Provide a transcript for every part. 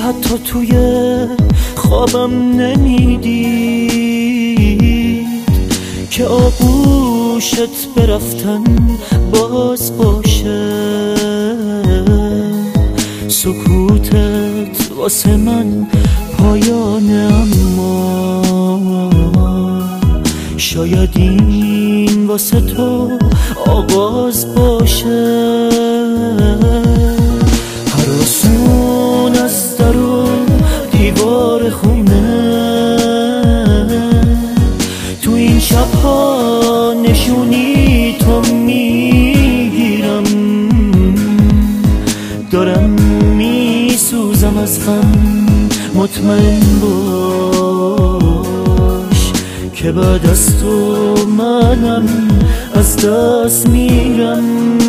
حتی توی خوابم نمیدید که آغوشت برفتن باز باشه. سکوتت واسه من پایانه، اما شاید این واسه تو آغاز باشه. هراسون از درون دیوار خونه، تو این شبها نشونی تو میگیرم. دارم میسوزم از غم، مطمئن باش که بعد از تو منم از دست میرم.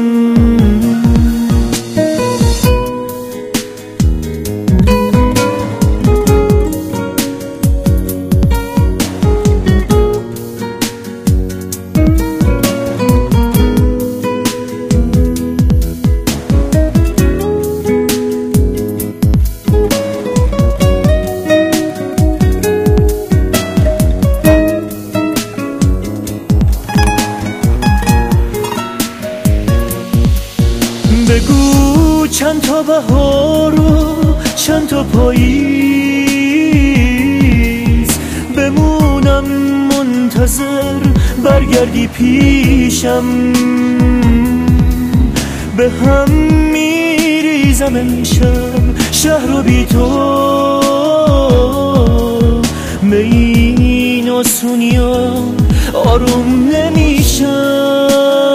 بگو چند تا بهار و چند تا پاییز بمونم منتظر برگردی پیشم. به هم میریزم امشب شهر و بی تو، به این آسونیا آروم نمیشم.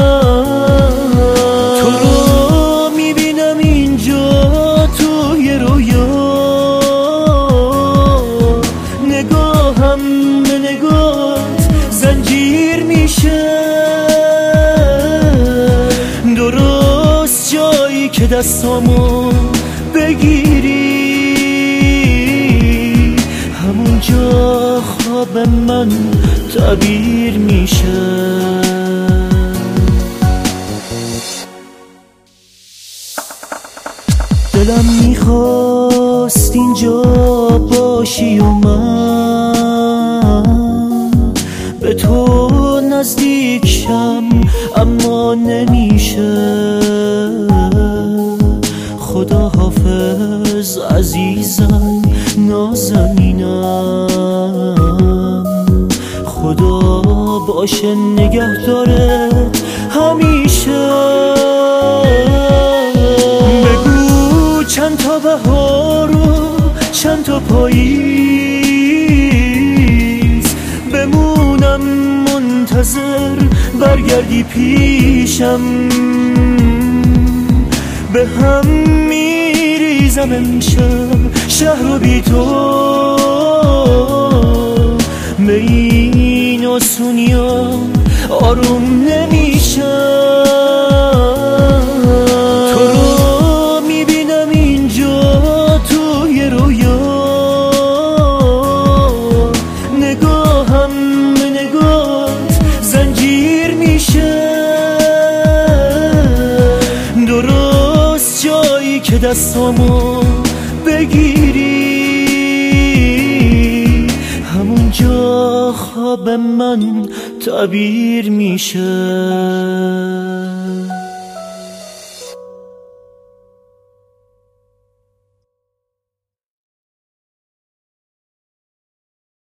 درست جایی که دستامو بگیری، همونجا خواب من تعبیر میشه. دلم میخواست اینجا باشی و من به تو نزدیک شم، اما نمیشه. خدا حافظ عزیزم نازنینم، خدا باشه نگهداره همیشه. بگو چند تا بهار و چند تا پاییز بمونم منتظر برگردی پیشم. به هم میریزم امشب شهر و بی تو، به این آسونیا آروم نمیشم. تو رو میبینم اینجا توی رویا، نگاهم به نگاهت زنجیر میشه. درست جایی که دستامو بگیری، همونجا خواب من تعبیر میشه.